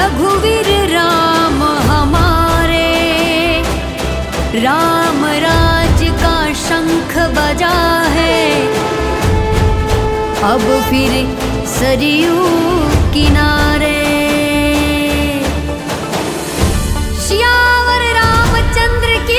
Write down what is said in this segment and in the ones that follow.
रघुवीर राम हमारे, राम राज का शंख बजा है, अब फिर सरयू किनारे। सियावर रामचंद्र की।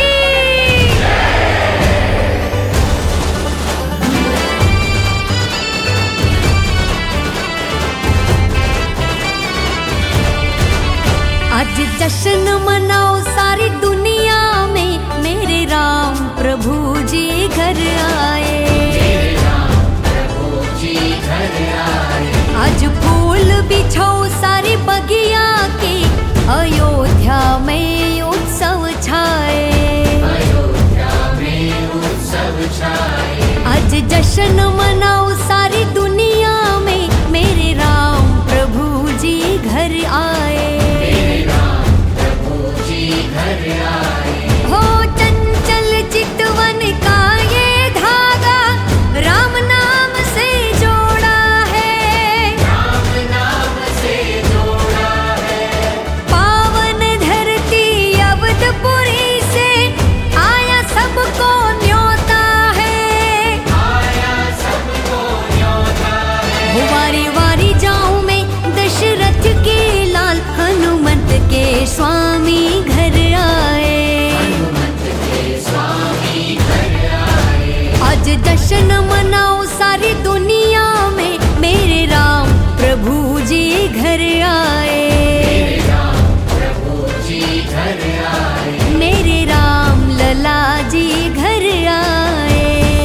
आज जश्न मनाओ सारी दुनिया में, मेरे राम प्रभु जी घर आए, मेरे राम प्रभु जी घर आए। आज फूल बिछाओ सारी बगिया के, अयोध्या में उत्सव छाए, अयोध्या में उत्सव छाए। आज जश्न मनाओ सारी दुनिया में, मेरे राम प्रभु जी घर आए, मेरे राम प्रभु जी घर आए। हो चंचल चितवन का ये धागा, राम नाम से जोड़ा है, राम नाम से जोड़ा है। पावन धरती अवधपुरी से, आया सबको न्योता है, आया सबको न्योता है। वारी वारी जाऊं मैं दशरथ के लाल, हनुमत के स्वामी घर आए, हनुमत के स्वामी घर आए। आज जश्न मनाओ सारी दुनिया में, मेरे राम प्रभु जी घर आए, मेरे राम प्रभु जी घर आए। मेरे राम लला जी घर आए।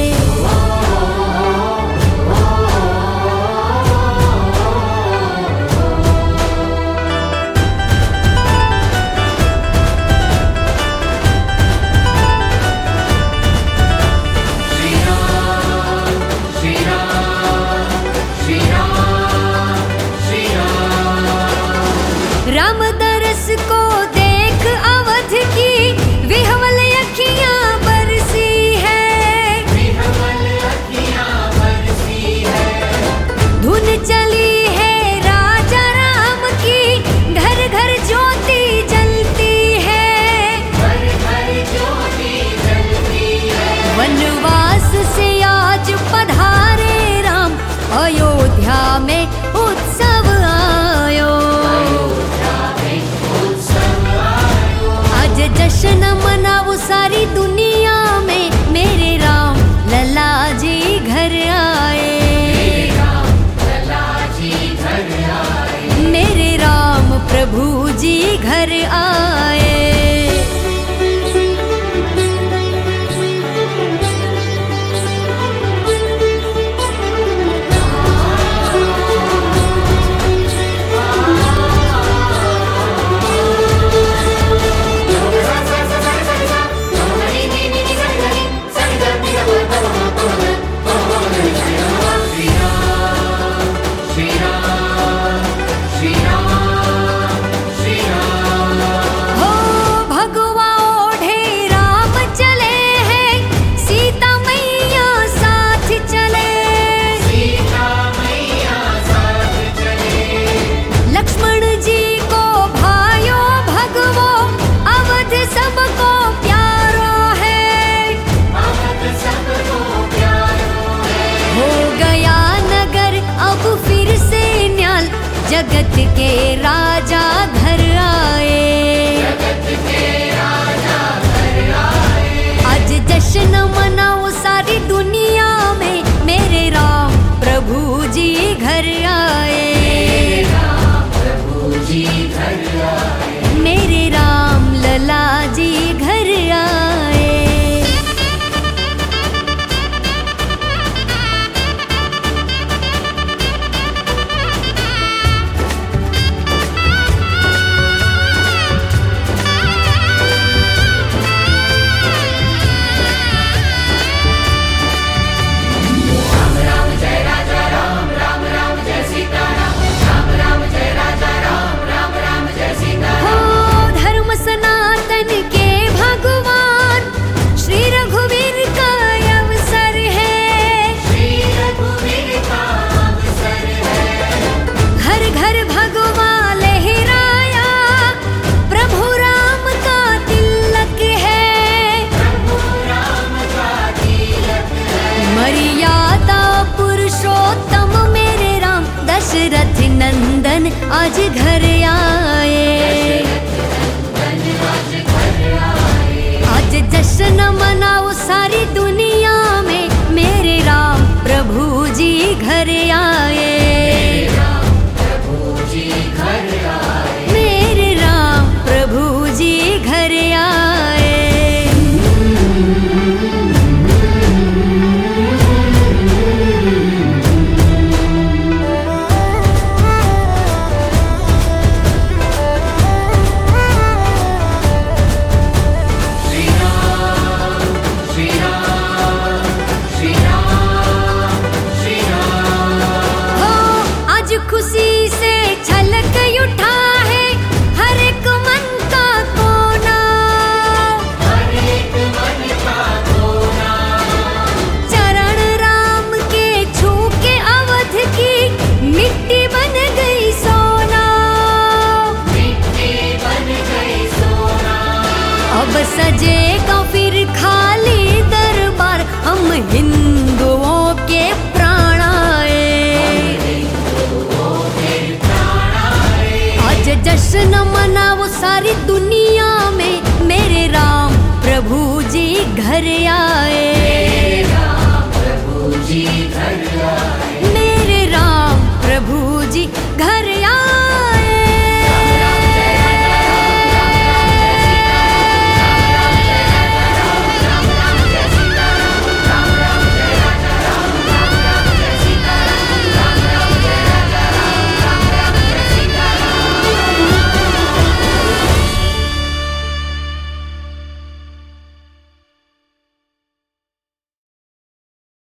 राम दरस को देख अवध की, विह्वल अखियां बरसी है, विह्वल अखियां बरसी है। धुन चली है राजा राम की, घर घर ज्योति जलती है, घर घर ज्योति जलती है। वनवास से आज पधारे राम, अयोध्या में उत्सव आयो, जश्न मनाओ सारी दुनिया में, मेरे राम लला जी घर आए, मेरे राम लला जी घर आए। मेरे राम प्रभु जी घर आए। जगत के राजा घर आए, जगत के राजा घर आए। आज जश्न मनाओ सारी दुनिया में, मेरे राम प्रभु जी घर आए, मेरे राम प्रभु जी घर आए। मेरे राम लला जी घर आए। राम राम जय राजा राम, राम राम जय सीता मर्यादा पुरुषोत्तम मेरे राम दशरथ नंदन आज घर आए। आज जश्न मनाओ सारी दुनिया में, मेरे राम प्रभु जी घर आए। मेरे राम प्रभु जी घर आए। खुशी से छलक उठा है हर एक मन का कोना, हर एक मन का कोना। चरण राम के छू के अवध की मिट्टी बन गई सोना, मिट्टी बन गई सोना। अब सजेगा फिर खाली दरबार, हम हिंदुओं के प्राण आए। जश्न मनाओ सारी दुनिया